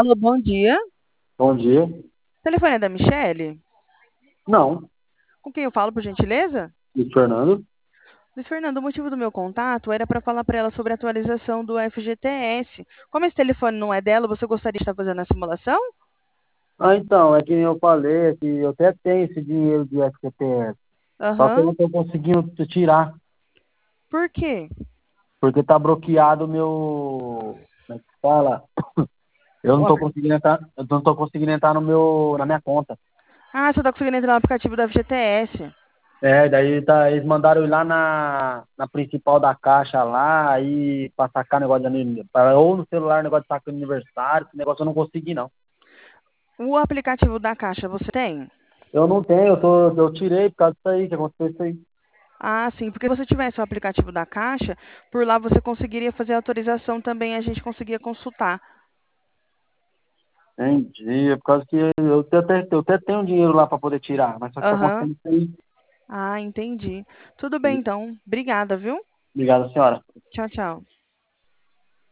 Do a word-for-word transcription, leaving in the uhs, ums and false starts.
Alô, bom dia. Bom dia. Telefone é da Michele? Não, Com quem eu falo, por gentileza? e Fernando? Luiz Fernando, o motivo do meu contato era para falar para ela sobre a atualização do F G T S. Como esse telefone não é dela, você gostaria de estar fazendo a simulação? Ah, então, é que eu falei é que eu até tenho esse dinheiro de F G T S, só que eu não Aham. estou conseguindo t- tirar, Por quê? porque tá bloqueado o meu. Como é que fala? Eu não O estou apli- conseguindo entrar, eu não tô conseguindo entrar no meu, na minha conta. Ah, você está conseguindo entrar no aplicativo do F G T S. É, daí tá, eles mandaram eu ir lá na, na principal da caixa lá, aí pra sacar negócio de aniversário, ou no celular negócio de sacar de aniversário, esse negócio eu não consegui não. O aplicativo da Caixa você tem? Eu não tenho, eu, tô, eu tirei por causa disso aí, que aconteceu isso aí. Ah, sim, porque se você tivesse o aplicativo da Caixa, por lá você conseguiria fazer a autorização também, a gente conseguia consultar. Entendi, é por causa que eu te- até, eu até tenho dinheiro lá para poder tirar, mas só que tá Aham. acontecendo isso aí. Ah, entendi. Tudo bem então. Obrigada, viu? Obrigado, senhora. Tchau, tchau.